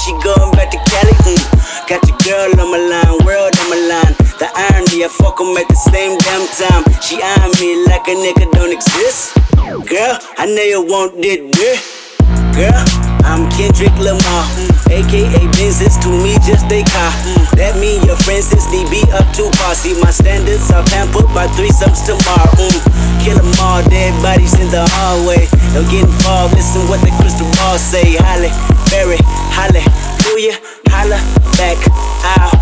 she going back to Cali. Got your girl on my line, world on my line. The irony, I fuck 'em at the same damn time. She eyeing me like a nigga don't exist. Girl, I know you want this dirt. Girl, I'm Kendrick Lamar, aka Benzes, to me just a car. That mean your friends since they be up too far. See my standards, I'll pamper by threesomes tomorrow. Kill 'em all, dead bodies in the hallway. Don't get involved, listen what the crystal ball say. Holly, Berry, hallelujah, holla back out.